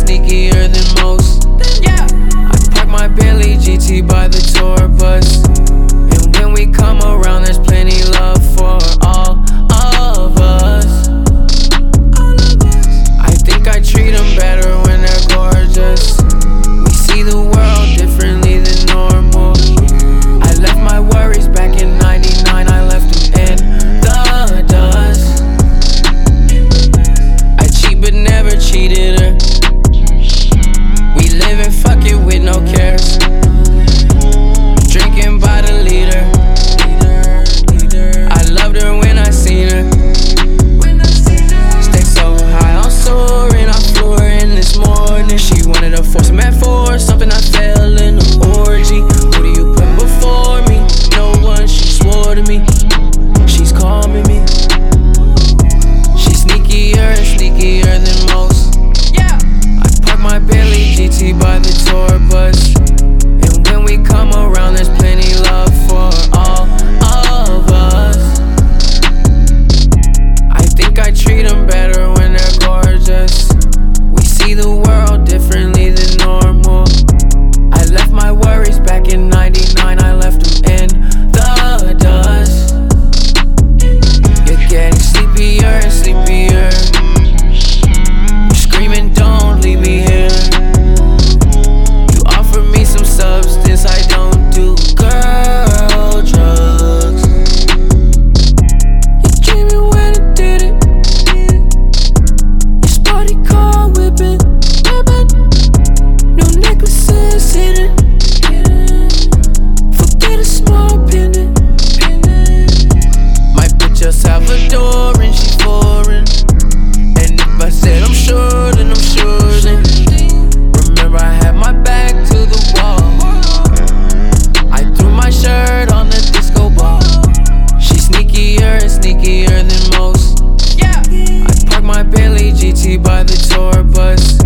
sneakier than most. I park my Bentley GT by the tour bus, and when we come around, there's plenty love for all of us. I think I treat them better when they're gorgeous. We see the world differently than normal. I left my worries back in '99, I left them in the dust. I cheat but never cheated her. We live and fuck it with no cares. Drinking by the liter. I loved her when I seen her. Stay so high on soaring, I flew her in this morning. She wanted a force, I'm at four, something I fell in an orgy. Who do you put before me? No one, she swore to me. She's calming me. She's sneakier than most. I park my Bentley GT by the tour bus, and when we come around, there's plenty love for all of us. I think I treat them better when they're gorgeous. We see the world differently than normal. I left my worries back in '99, I left them in the dust. You're getting sleepier and sleepier. You're screaming, don't leave me here. You offer me some substance, I don't do girl drugs. You're dreaming when I did it. Your sporty car whipping, no necklaces hidden. Forget a small pendant. My bitch El Salvadoran, she foreign. And if I said I'm sure, then I'm sure then. Remember I had my back to the wall. I threw my shirt on the disco ball. She's sneakier than most. I park my Bentley GT by the tour bus,